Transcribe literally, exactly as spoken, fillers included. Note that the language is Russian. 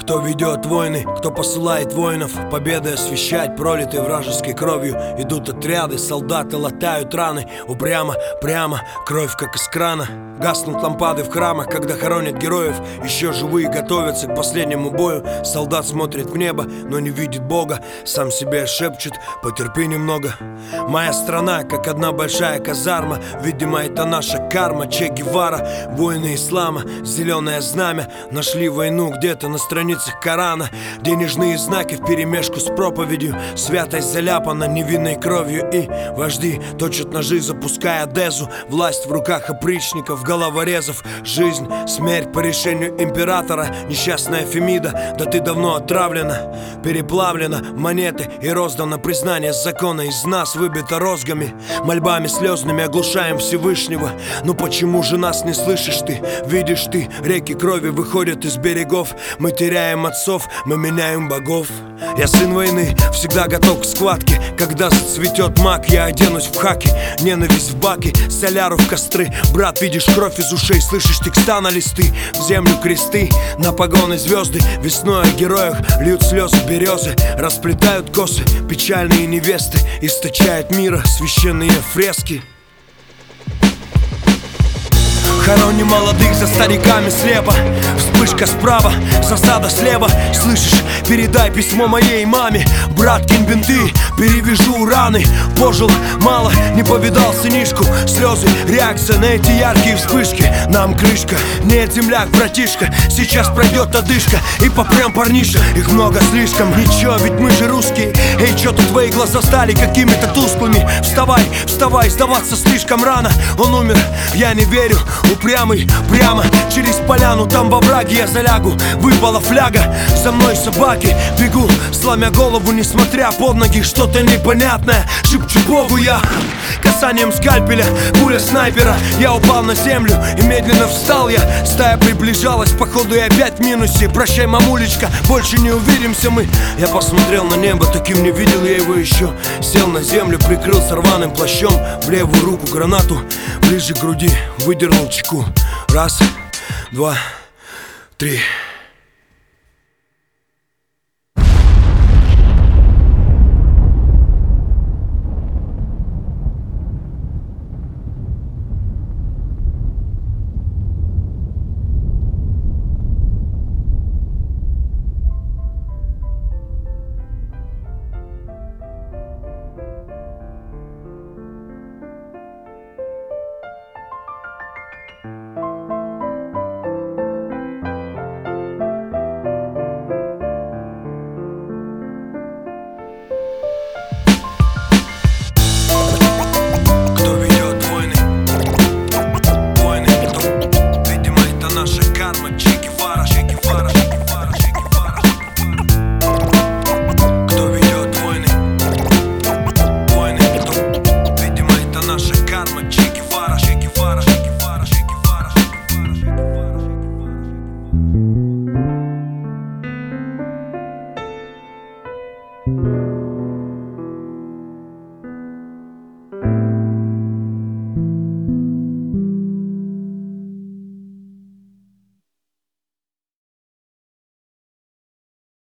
Кто ведет войны, кто посылает воинов, победы освещать, пролитой вражеской кровью. Идут отряды, солдаты латают раны. Упрямо, прямо, кровь как из крана. Гаснут лампады в храмах, когда хоронят героев. Еще живые готовятся к последнему бою. Солдат смотрит в небо, но не видит Бога. Сам себе шепчет: потерпи немного. Моя страна, как одна большая казарма. Видимо, это наша карма. Че Гевара, воины ислама, зеленое знамя. Нашли войну где-то на страницах Корана. Денежные знаки вперемешку с проповедью. Святость заляпана невинной кровью. И вожди точат ножи, запуская дезу. Власть в руках опричников, головорезов. Жизнь, смерть по решению императора. Несчастная Фемида, да ты давно отравлена, переплавлена монеты и роздано признание закона. Из нас выбито розгами, мольбами слезными оглушаем Всевышнего. Ну почему же нас не слышишь ты? Видишь ты, реки крови выходят из берегов. Мы теряем отцов, мы меняем богов. Я сын войны, всегда готов к схватке. Когда зацветет мак, я оденусь в хаки. Ненависть в баки, соляру в костры. Брат, видишь кровь из ушей, слышишь текста на листы. В землю кресты, на погоны звезды. Весной о героях льют слезы березы. Расплетают косы печальные невесты. Источают мира священные фрески. Хороним молодых за стариками слепо. Вспышка справа, засада слева. Слышишь, передай письмо моей маме. Брат, кинь бинты, перевяжу раны. Пожил мало, не повидал сынишку. Слезы, реакция на эти яркие вспышки. Нам крышка, нет, земляк, братишка. Сейчас пройдет одышка и попрям, парниша. Их много слишком, ничего, ведь мы же русские. Эй, чё-то твои глаза стали какими-то тусклыми. Вставай, вставай, сдаваться слишком рано. Он умер, я не верю. Упрямый, прямо через поляну, там во враге я залягу. Выпала фляга, за мной собаки. Бегу, сломя голову, несмотря под ноги. Что-то непонятное, шепчу Богу я. Касанием скальпеля, пуля снайпера. Я упал на землю и медленно встал я. Стая приближалась, походу и опять в минусе. Прощай, мамулечка, больше не увидимся мы. Я посмотрел на небо, таким не видел я его еще. Сел на землю, прикрылся рваным плащом. В левую руку гранату, ближе к груди выдернул чеку. Раз, два, три.